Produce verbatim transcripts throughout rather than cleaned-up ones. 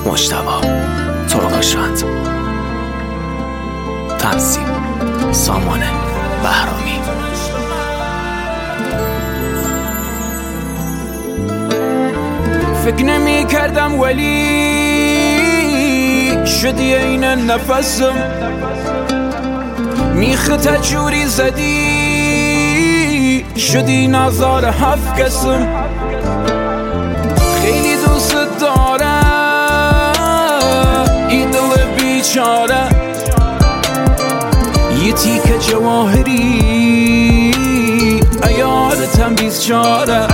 مجتبی ترکشاند، تنظیم سامان بهرامی. فکر نمی کردم ولی شدی این نفسم، میخت جوری زدی شدی نظار هفت کسم. خیلی دوست دارم این دل بیچاره، یه تیکه جواهری ایارتم بیزچاره.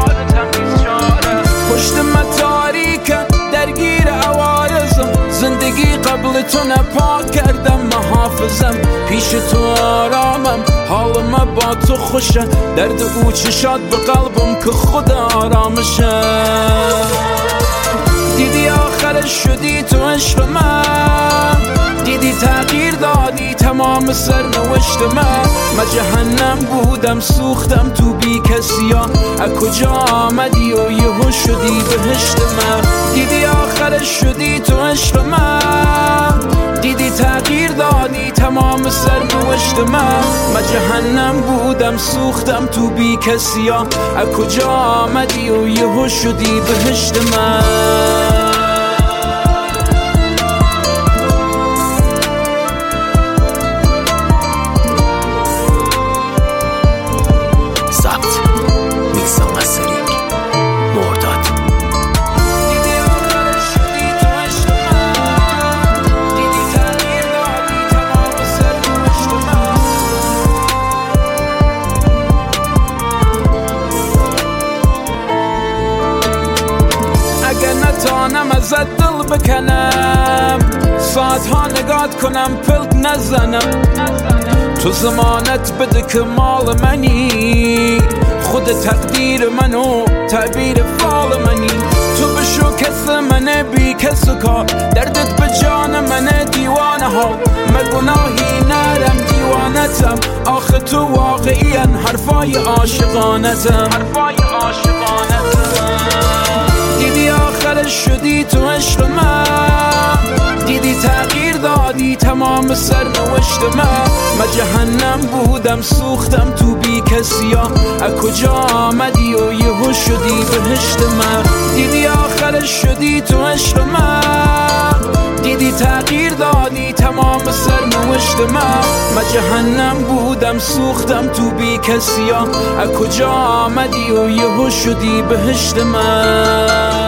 پشت من تاریکه درگیر عوارضم، زندگی قبل تو نپاک کردم محافظم. پیش تو آرامم، حالم با تو خوشه، درد او چشات به قلبم که خود آرامشه. دیدی آخرش شدی تو عشق من، دیدی تغییر دادی تمام سرنوشت من. من جهنم بودم سوختم تو بی کسی ها، از کجا آمدی و یهو شدی بهشت من. دیدی آخرش شدی تو عشق من، دیدی تغییر دادی تمام سرنوشت من. من جهنم بودم سوختم تو بی کسی ها، از کجا آمدی و یهو شدی بهشت من. اگه نتانم ازت دل بکنم، ساعتها نگات کنم پلک نزنم. تو زمانت بده که مال منی، خود تقدیر منو تعبیر فال منی. تو بشو کس منه بی کس کار، دردت به جان منه دیوانه ها. من گناهی نرم دیوانتم، آخه تو واقعیاً حرفای عاشقانتم. حرفای عاشقانتم. دیدی آخرش شدی تو عشق من، دیدی تغییر دادی تمام سرنوشت من. من جهنم بودم سوختم تو بی کسی ها، از کجا آمدی و یهو شدی بهشت من. دیدی آخرش شدی تو عشق من، دیدی تغییر دادی تمام سرنوشت من. من جهنم بودم سوختم تو بی کسی ها، از کجا آمدی و یهو شدی بهشت من.